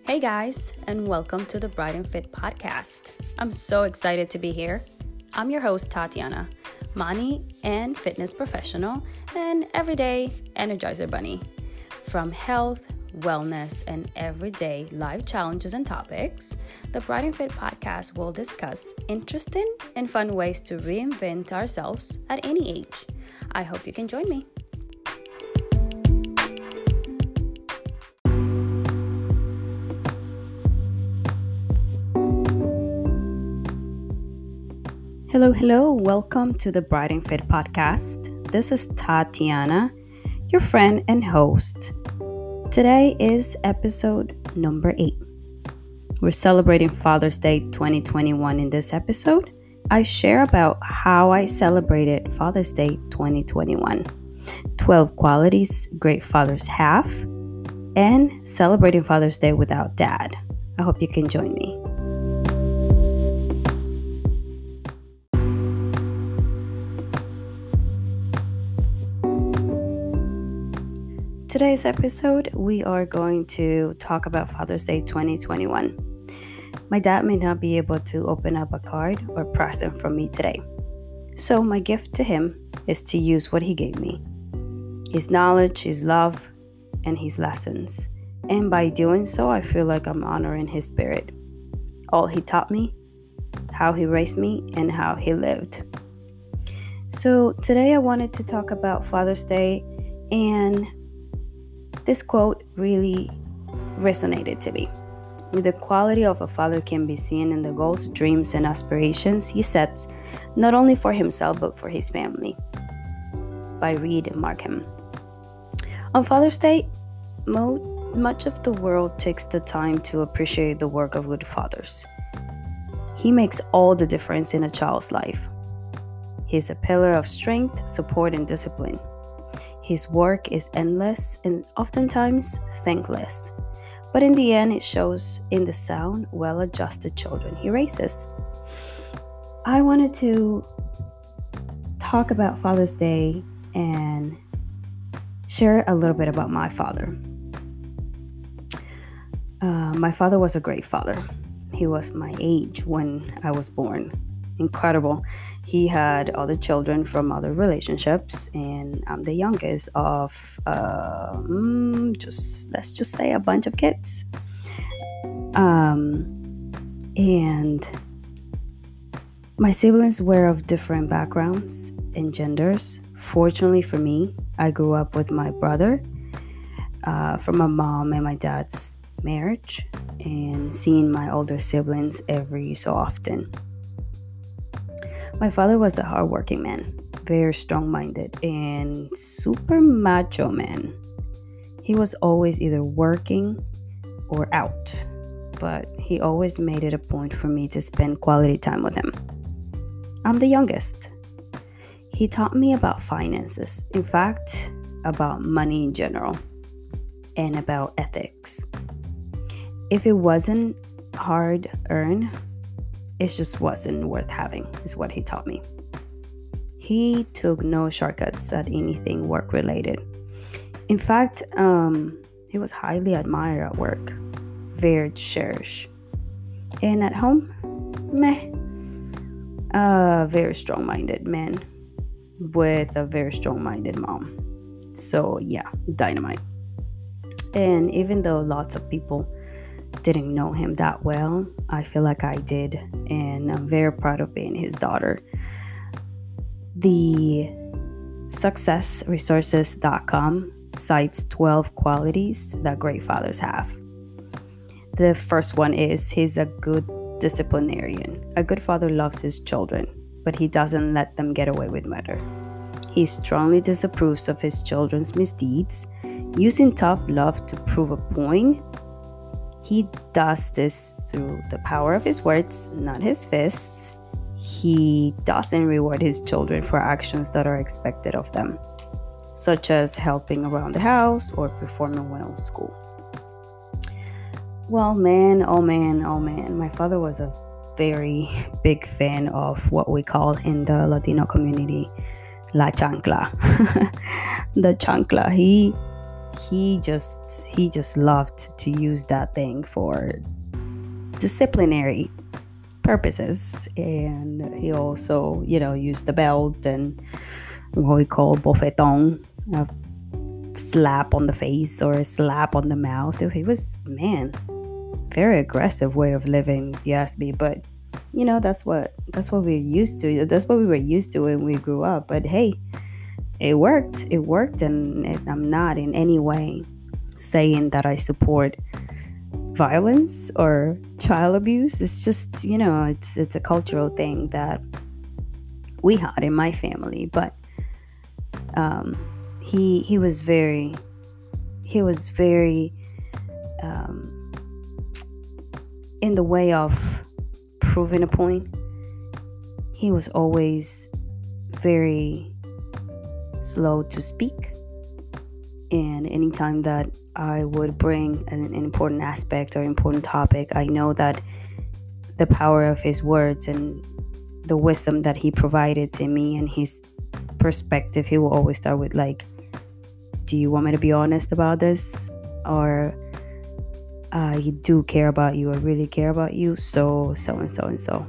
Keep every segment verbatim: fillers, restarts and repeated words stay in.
Hey guys, and welcome to the Bright and Fit podcast. I'm so excited to be here. I'm your host, Tatiana, money and fitness professional, and everyday Energizer Bunny. From health, wellness, and everyday life challenges and topics, the Bright and Fit podcast will discuss interesting and fun ways to reinvent ourselves at any age. I hope you can join me. Hello, hello. Welcome to the Bright and Fit podcast. This is Tatiana, your friend and host. Today is episode number eight. We're celebrating Father's Day twenty twenty-one in this episode. I share about how I celebrated Father's Day twenty twenty-one, twelve qualities great fathers have, and celebrating Father's Day without dad. I hope you can join me. Today's episode, we are going to talk about Father's Day twenty twenty-one. My dad may not be able to open up a card or present from me today. So my gift to him is to use what he gave me. His knowledge, his love, and his lessons. And by doing so, I feel like I'm honoring his spirit. All he taught me, how he raised me, and how he lived. So today I wanted to talk about Father's Day, and this quote really resonated to me. The quality of a father can be seen in the goals, dreams, and aspirations he sets not only for himself but for his family. By Reed Markham. On Father's Day, mo- much of the world takes the time to appreciate the work of good fathers. He makes all the difference in a child's life. He's a pillar of strength, support, and discipline. His work is endless and oftentimes thankless, but in the end it shows in the sound, well-adjusted children he raises. I wanted to talk about Father's Day and share a little bit about my father. Uh, my father was a great father. He was my age when I was born. Incredible. He had other children from other relationships, and I'm the youngest of uh, mm, just let's just say a bunch of kids. Um, and my siblings were of different backgrounds and genders. Fortunately for me, I grew up with my brother uh, from my mom and my dad's marriage, and seeing my older siblings every so often. My father was a hardworking man, very strong-minded, and super macho man. He was always either working or out, but he always made it a point for me to spend quality time with him. I'm the youngest. He taught me about finances, in fact, about money in general, and about ethics. If it wasn't hard-earned, it just wasn't worth having, is what he taught me. He took no shortcuts at anything work-related. In fact, um, he was highly admired at work, very cherished. And at home, meh. A very strong-minded man with a very strong-minded mom. So yeah, dynamite. And even though lots of people didn't know him that well, I feel like I did, and I'm very proud of being his daughter. The success resources dot com cites twelve qualities that great fathers have. The first one is he's a good disciplinarian. A good father loves his children, but he doesn't let them get away with murder. He strongly disapproves of his children's misdeeds, using tough love to prove a point. He does this through the power of his words, not his fists. He doesn't reward his children for actions that are expected of them, such as helping around the house or performing well in school. Well, man, oh man, oh man, my father was a very big fan of what we call in the Latino community, la chancla. The chancla. He he just he just loved to use that thing for disciplinary purposes. And he also, you know, used the belt and what we call bofeton, a slap on the face or a slap on the mouth. He was, man, very aggressive way of living, if you ask me. But you know, that's what that's what we're used to. That's what we were used to when we grew up. But hey, it worked. It worked, and it, I'm not in any way saying that I support violence or child abuse. It's just, you know, it's it's a cultural thing that we had in my family. But um, he he was very he was very um, in the way of proving a point. He was always very slow to speak, and anytime that I would bring an, an important aspect or important topic, I know that the power of his words and the wisdom that he provided to me and his perspective, he will always start with like, do you want me to be honest about this? Or I do care about you, I really care about you, so, so and so and so.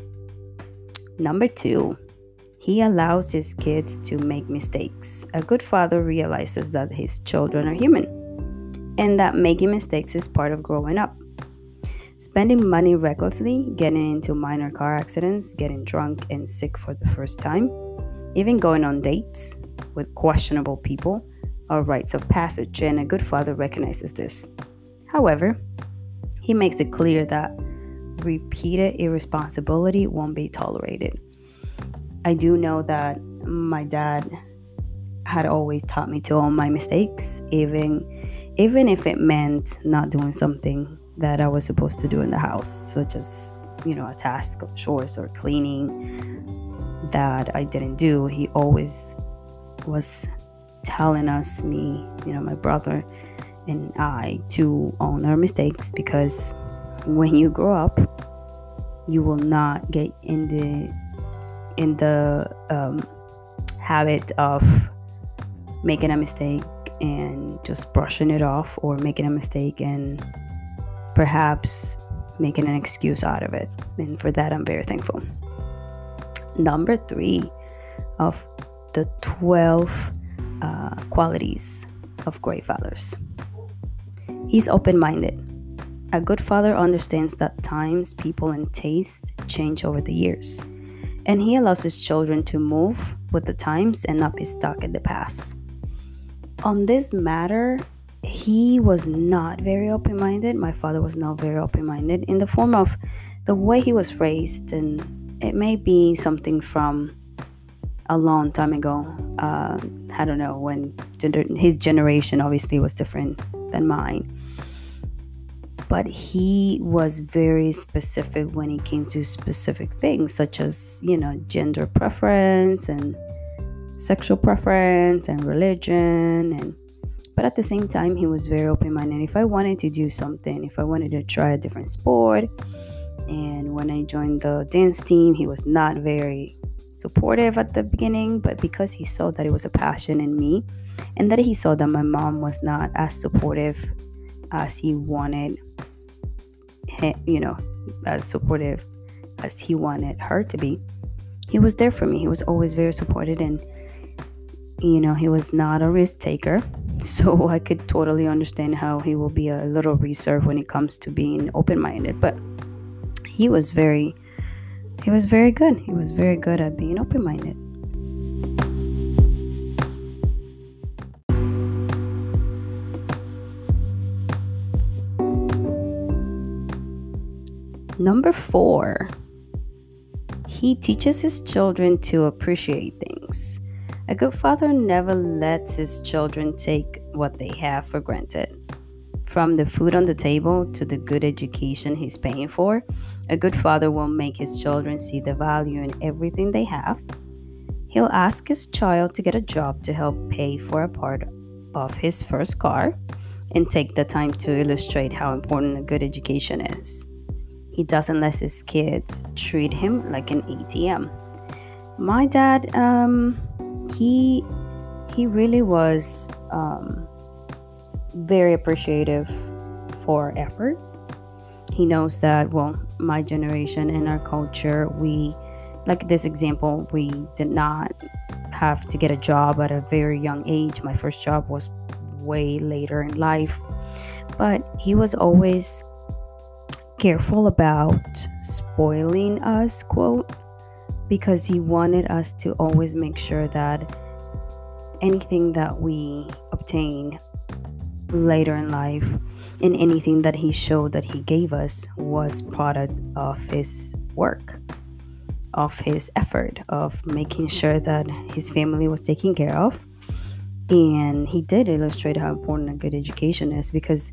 Number two, he allows his kids to make mistakes. A good father realizes that his children are human and that making mistakes is part of growing up. Spending money recklessly, getting into minor car accidents, getting drunk and sick for the first time, even going on dates with questionable people are rites of passage, and a good father recognizes this. However, he makes it clear that repeated irresponsibility won't be tolerated. I do know that my dad had always taught me to own my mistakes, even even if it meant not doing something that I was supposed to do in the house, such as, you know, a task of chores or cleaning that I didn't do. He always was telling us, me, you know, my brother and I, to own our mistakes, because when you grow up, you will not get in the in the um, habit of making a mistake and just brushing it off, or making a mistake and perhaps making an excuse out of it. And for that, I'm very thankful. Number three of the twelve uh, qualities of great fathers. He's open-minded. A good father understands that times, people, and taste change over the years, and he allows his children to move with the times and not be stuck in the past. On this matter, he was not very open-minded. My father was not very open-minded in the form of the way he was raised, and it may be something from a long time ago. Uh, I don't know, when gender, his generation obviously was different than mine. But he was very specific when it came to specific things, such as, you know, gender preference and sexual preference and religion. And but at the same time, he was very open-minded. If I wanted to do something, if I wanted to try a different sport, and when I joined the dance team, he was not very supportive at the beginning, but because he saw that it was a passion in me, and that he saw that my mom was not as supportive as he wanted, you know, as supportive as he wanted her to be, he was there for me. He was always very supportive, and, you know, he was not a risk taker. So I could totally understand how he will be a little reserved when it comes to being open-minded. But he was very, he was very good. He was very good at being open-minded. Number four, he teaches his children to appreciate things. A good father never lets his children take what they have for granted. From the food on the table to the good education he's paying for, a good father will make his children see the value in everything they have. He'll ask his child to get a job to help pay for a part of his first car, and take the time to illustrate how important a good education is. He doesn't let his kids treat him like an A T M. My dad, um, he he really was um, very appreciative for effort. He knows that, well, my generation and our culture, we, like this example, we did not have to get a job at a very young age. My first job was way later in life. But he was always careful about spoiling us, quote, because he wanted us to always make sure that anything that we obtain later in life and anything that he showed that he gave us was product of his work, of his effort, of making sure that his family was taken care of. And he did illustrate how important a good education is, because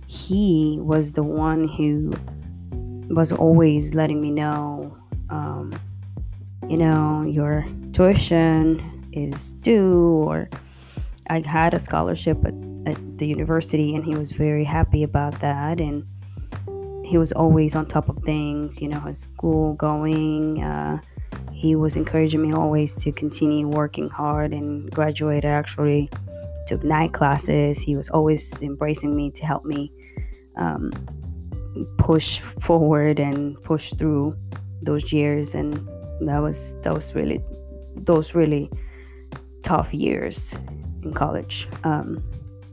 he was the one who was always letting me know, um, you know, your tuition is due, or I had a scholarship at, at the university, and he was very happy about that. And he was always on top of things, you know, his school going. Uh, he was encouraging me always to continue working hard and graduate. I actually took night classes. He was always embracing me to help me um, push forward and push through those years. And that was that was really those really tough years in college. Um,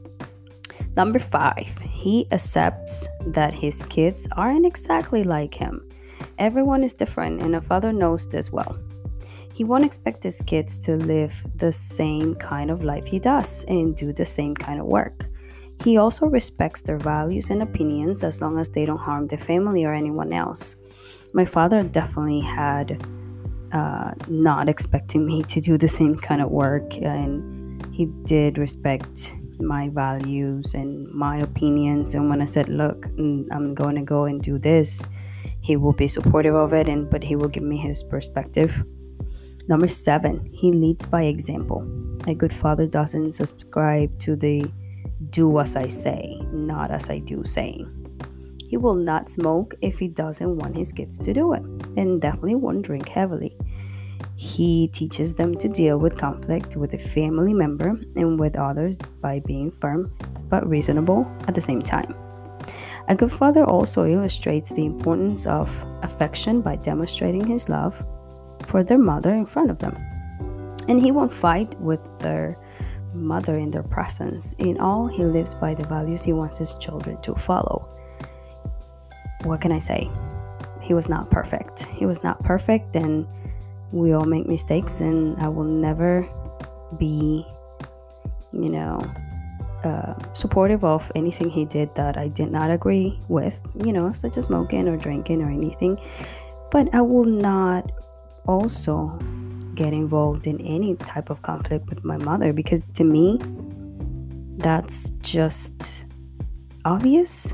number five, he accepts that his kids aren't exactly like him. Everyone is different, and a father knows this well. He won't expect his kids to live the same kind of life he does and do the same kind of work. He also respects their values and opinions as long as they don't harm the family or anyone else. My father definitely had uh, not expecting me to do the same kind of work, and he did respect my values and my opinions. And when I said, look, I'm going to go and do this, he will be supportive of it, and but he will give me his perspective. Number seven, he leads by example. A good father doesn't subscribe to the do as I say, not as I do saying. He will not smoke if he doesn't want his kids to do it, and definitely won't drink heavily. He teaches them to deal with conflict with a family member and with others by being firm but reasonable at the same time. A good father also illustrates the importance of affection by demonstrating his love for their mother in front of them. And he won't fight with their mother in their presence. In all, he lives by the values he wants his children to follow. What can I say? He was not perfect. He was not perfect, and we all make mistakes, and I will never be, you know, uh, supportive of anything he did that I did not agree with, you know, such as smoking or drinking or anything. But I will not also get involved in any type of conflict with my mother, because to me, that's just obvious.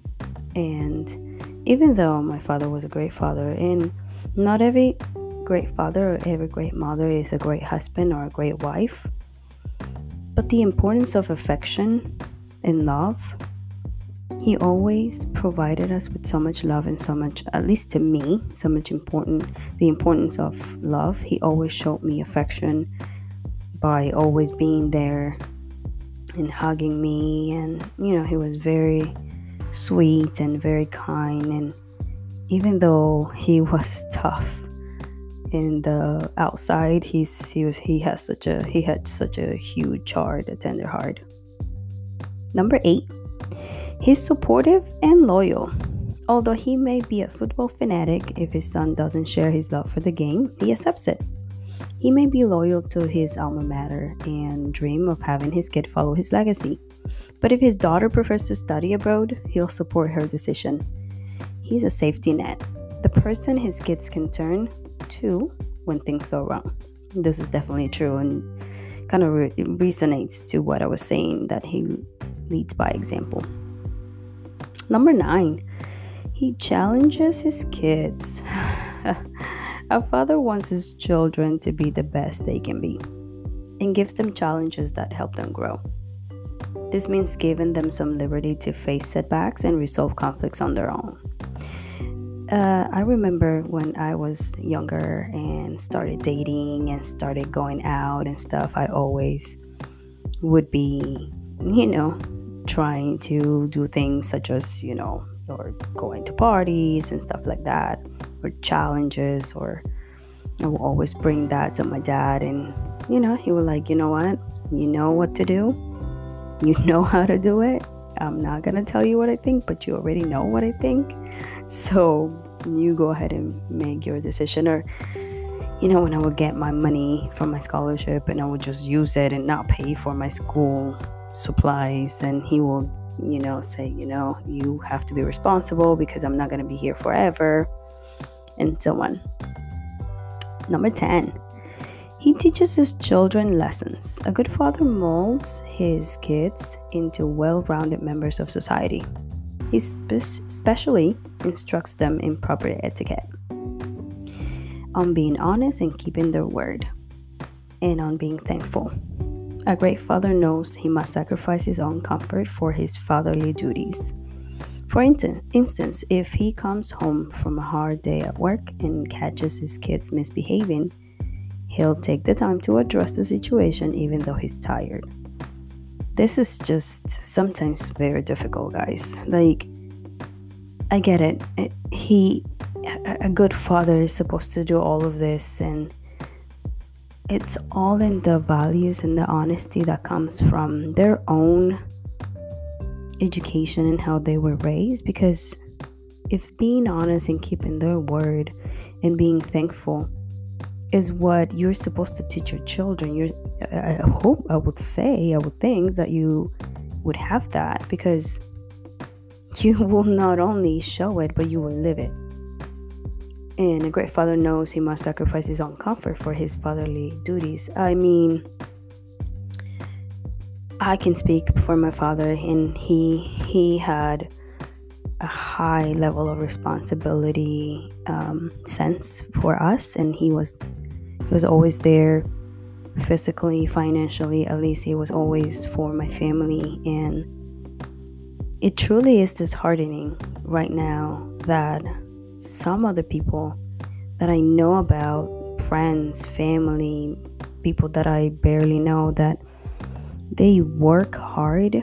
And even though my father was a great father, and not every great father or every great mother is a great husband or a great wife, but the importance of affection and love, he always provided us with so much love and so much, at least to me, so much important, the importance of love. He always showed me affection by always being there and hugging me. And, you know, he was very sweet and very kind. And even though he was tough in the outside, he's he was he has such a he had such a huge heart, a tender heart. Number eight, he's supportive and loyal. Although he may be a football fanatic, if his son doesn't share his love for the game, he accepts it. He may be loyal to his alma mater and dream of having his kid follow his legacy. But if his daughter prefers to study abroad, he'll support her decision. He's a safety net, the person his kids can turn to when things go wrong. This is definitely true, and kind of re- resonates to what I was saying, that he leads by example. Number nine, he challenges his kids. A father wants his children to be the best they can be and gives them challenges that help them grow. This means giving them some liberty to face setbacks and resolve conflicts on their own. Uh, I remember when I was younger and started dating and started going out and stuff, I always would be, you know, trying to do things such as, you know, or going to parties and stuff like that, or challenges, or I will always bring that to my dad, and you know, he was like, you know what, you know what to do, you know how to do it. I'm not gonna tell you what I think, but you already know what I think, so you go ahead and make your decision. Or you know, when I would get my money from my scholarship and I would just use it and not pay for my school supplies, and he will, you know, say, you know, you have to be responsible because I'm not going to be here forever, and so on. Number ten, he teaches his children lessons. A good father molds his kids into well-rounded members of society. He spe- especially instructs them in proper etiquette, on being honest and keeping their word, and on being thankful. A great father knows he must sacrifice his own comfort for his fatherly duties. For instance, if he comes home from a hard day at work and catches his kids misbehaving, he'll take the time to address the situation even though he's tired. This is just sometimes very difficult, guys. Like, I get it. He, a good father is supposed to do all of this, and it's all in the values and the honesty that comes from their own education and how they were raised. Because if being honest and keeping their word and being thankful is what you're supposed to teach your children, you're, I hope, I would say, I would think that you would have that, because you will not only show it, but you will live it. And a great father knows he must sacrifice his own comfort for his fatherly duties. I mean, I can speak for my father, and he he had a high level of responsibility um, sense for us, and he was he was always there, physically, financially. At least he was always for my family, and it truly is disheartening right now that some other people that I know about, friends, family, people that I barely know, that they work hard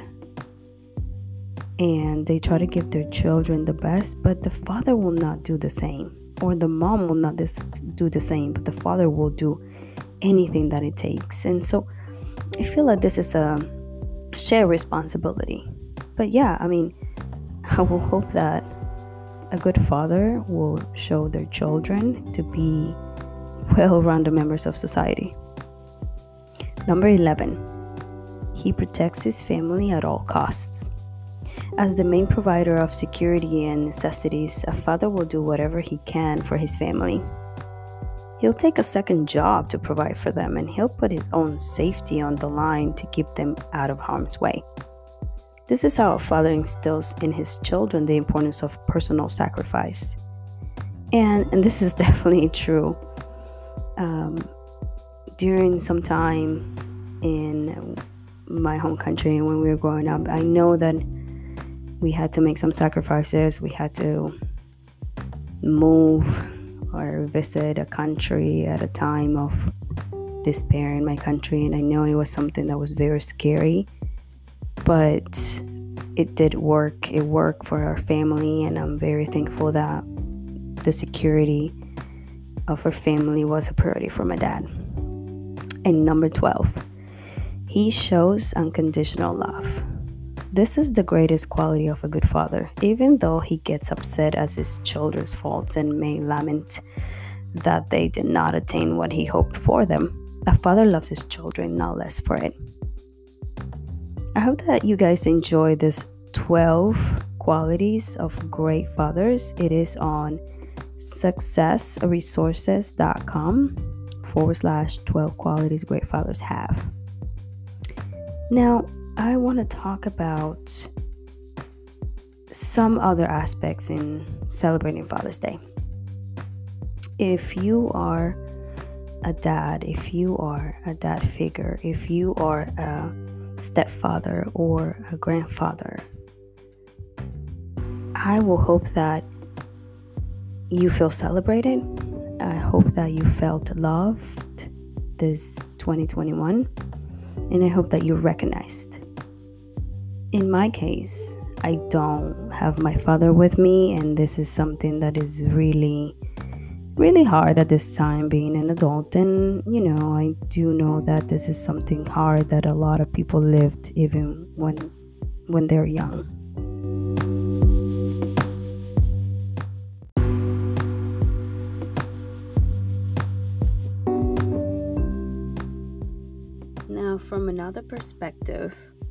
and they try to give their children the best, but the father will not do the same, or the mom will not this, do the same, but the father will do anything that it takes. And so I feel like this is a shared responsibility. But yeah, I mean, I will hope that a good father will show their children to be well-rounded members of society. Number eleven, he protects his family at all costs. As the main provider of security and necessities, a father will do whatever he can for his family. He'll take a second job to provide for them, and he'll put his own safety on the line to keep them out of harm's way. This is how a father instills in his children the importance of personal sacrifice. And, and this is definitely true. Um, during some time in my home country when we were growing up, I know that we had to make some sacrifices. We had to move or visit a country at a time of despair in my country. And I know it was something that was very scary, but it did work. It worked for our family, and I'm very thankful that the security of our family was a priority for my dad. And number twelve, he shows unconditional love. This is the greatest quality of a good father, even though he gets upset at his children's faults and may lament that they did not attain what he hoped for them. A father loves his children not less for it. I hope that you guys enjoy this twelve qualities of great fathers. It is on successresources.com forward slash 12 qualities great fathers have. Now, I want to talk about some other aspects in celebrating Father's Day. If you are a dad, if you are a dad figure, if you are a stepfather or a grandfather, I will hope that you feel celebrated. I hope that you felt loved this twenty twenty-one, and I hope that you're recognized. In my case, I don't have my father with me, and this is something that is really, really hard at this time being an adult. And, you know, I do know that this is something hard that a lot of people lived even when when they're young. Now, from another perspective,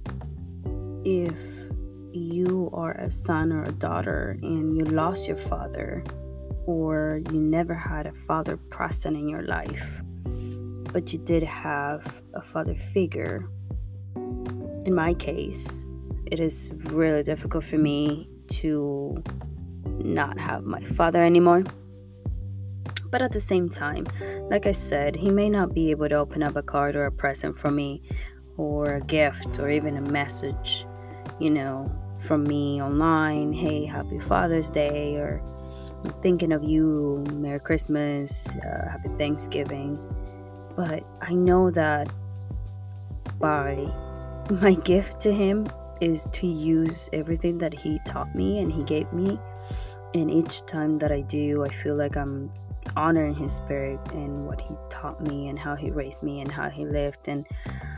if you are a son or a daughter and you lost your father, or you never had a father present in your life, but you did have a father figure, in my case, it is really difficult for me to not have my father anymore. But at the same time, like I said, he may not be able to open up a card or a present for me, or a gift, or even a message, you know, from me online. Hey, happy Father's Day, or I'm thinking of you, Merry Christmas, uh, happy Thanksgiving. But I know that by my gift to him is to use everything that he taught me and he gave me. And each time that I do, I feel like I'm honoring his spirit and what he taught me and how he raised me and how he lived, and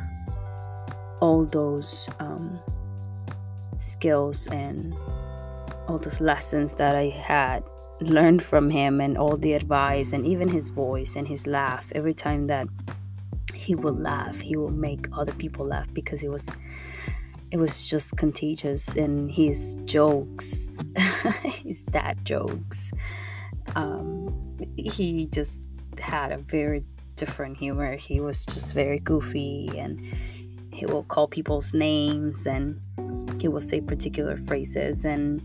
all those um, skills and all those lessons that I had learned from him, and all the advice, and even his voice and his laugh. Every time that he would laugh, he would make other people laugh, because it was it was just contagious. And his jokes, his dad jokes, um, he just had a very different humor. He was just very goofy, and he will call people's names, and he will say particular phrases, and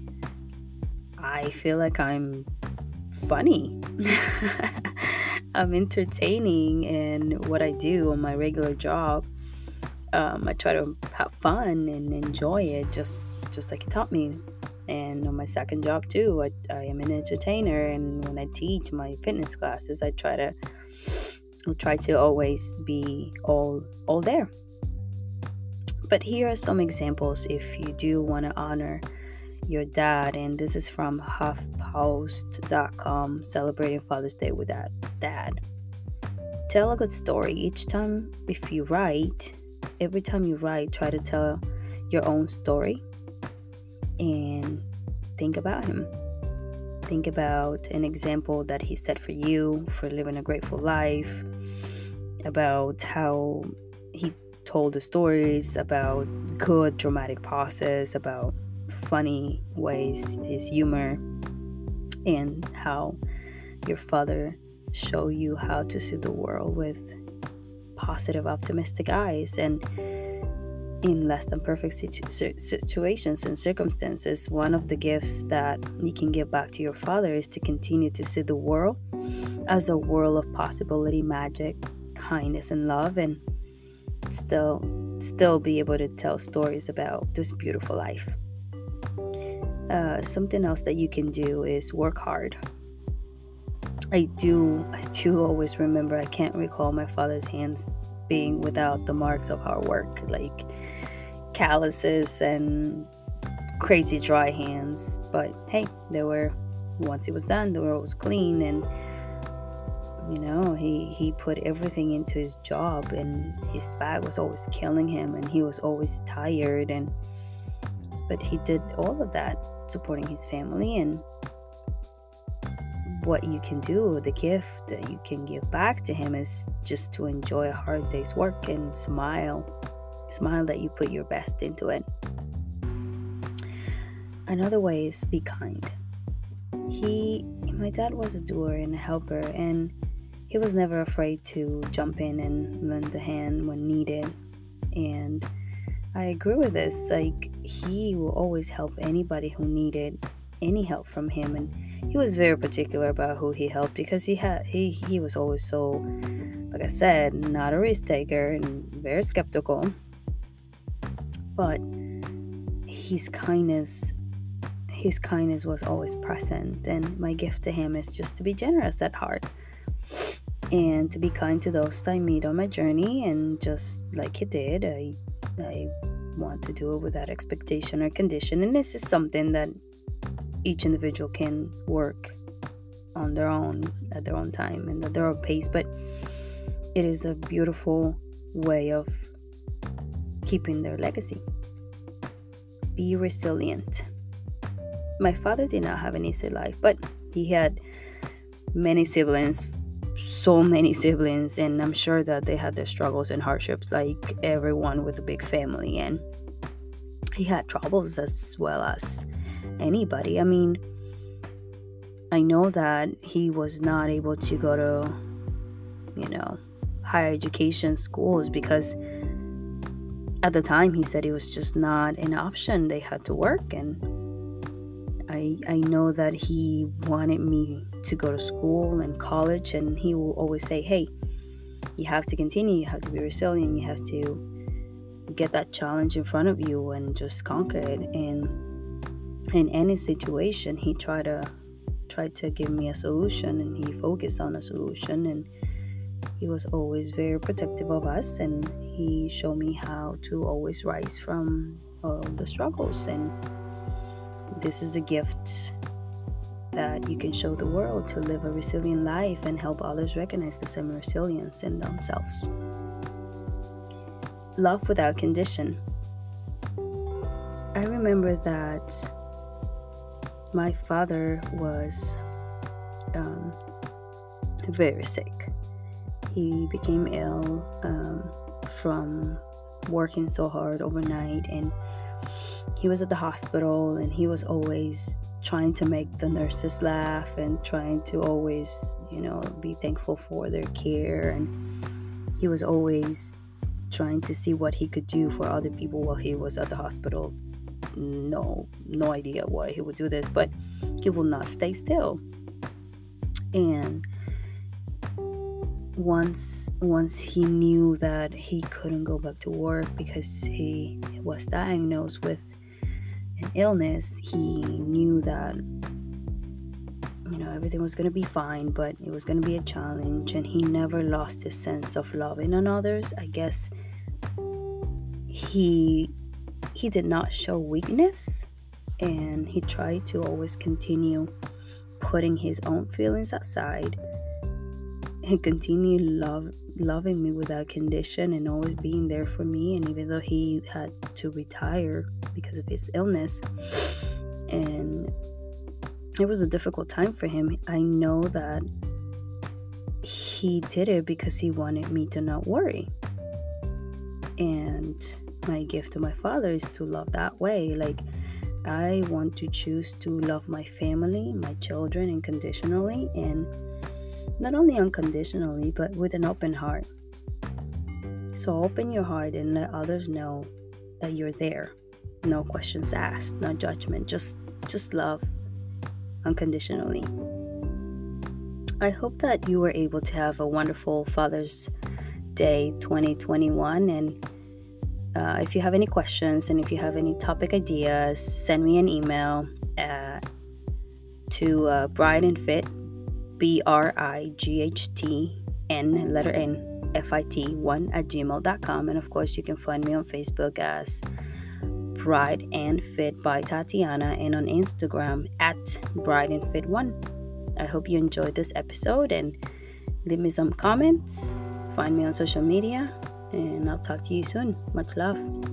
I feel like I'm funny. I'm entertaining in what I do on my regular job. Um, I try to have fun and enjoy it, just just like he taught me. And on my second job too, I, I am an entertainer, and when I teach my fitness classes, I try to I try to always be all all there. But here are some examples if you do want to honor your dad, and this is from huff post dot com, celebrating Father's Day with that dad. Tell a good story each time. If you write, every time you write, try to tell your own story, and think about him. Think about an example that he set for you for living a grateful life, about how he told the stories, about good dramatic pauses, about funny ways, his humor, and how your father showed you how to see the world with positive, optimistic eyes. And in less than perfect situ- situations and circumstances, one of the gifts that you can give back to your father is to continue to see the world as a world of possibility, magic, kindness, and love, and still still be able to tell stories about this beautiful life. Uh, something else that you can do is work hard. I do I do always remember, I can't recall my father's hands being without the marks of hard work, like calluses and crazy dry hands. But hey, they were, once it was done, the world was clean, and you know, he he put everything into his job, and his back was always killing him, and he was always tired, and but he did all of that supporting his family. And what you can do, the gift that you can give back to him, is just to enjoy a hard day's work and smile smile that you put your best into it. Another way is be kind. He my dad was a doer and a helper, and he was never afraid to jump in and lend a hand when needed. And I agree with this. Like, he will always help anybody who needed any help from him, and he was very particular about who he helped, because he had he he was always so, like I said, not a risk taker and very skeptical. But his kindness his kindness was always present, and my gift to him is just to be generous at heart, and to be kind to those I meet on my journey. And just like he did, I I want to do it without expectation or condition. And this is something that each individual can work on their own, at their own time and at their own pace. But it is a beautiful way of keeping their legacy. Be resilient. My father did not have an easy life, but he had many siblings, so many siblings, and I'm sure that they had their struggles and hardships like everyone with a big family, and he had troubles as well as anybody. I mean, I know that he was not able to go to, you know, higher education schools because at the time he said it was just not an option. They had to work, and I I know that he wanted me to go to school and college, and he will always say, hey, you have to continue, you have to be resilient, you have to get that challenge in front of you and just conquer it. And in any situation, he tried to tried to give me a solution, and he focused on a solution, and he was always very protective of us, and he showed me how to always rise from all the struggles. And this is a gift that you can show the world, to live a resilient life and help others recognize the same resilience in themselves. Love without condition. I remember that my father was um, very sick. He became ill um, from working so hard overnight, and he was at the hospital, and he was always trying to make the nurses laugh and trying to always, you know, be thankful for their care. And he was always trying to see what he could do for other people while he was at the hospital. No, no idea why he would do this, but he will not stay still. And once once he knew that he couldn't go back to work because he was diagnosed with an illness, he knew that, you know, everything was going to be fine, but it was going to be a challenge. And he never lost his sense of loving on others. I guess he he did not show weakness, and he tried to always continue putting his own feelings aside and continue love loving me without condition, and always being there for me. And even though he had to retire because of his illness, and it was a difficult time for him, I know that he did it because he wanted me to not worry. And my gift to my father is to love that way. Like, I want to choose to love my family, my children, unconditionally, and not only unconditionally, but with an open heart. So open your heart and let others know that you're there. No questions asked, no judgment, just just love unconditionally. I hope that you were able to have a wonderful Father's Day twenty twenty-one. And uh, if you have any questions and if you have any topic ideas, send me an email uh, to uh, Bride and Fit, B R I G H T N, letter N, F I T one at gmail dot com. And of course, you can find me on Facebook as Bride and Fit by Tatiana, and on Instagram at Bride and Fit one. I hope you enjoyed this episode, and leave me some comments. Find me on social media, and I'll talk to you soon. Much love.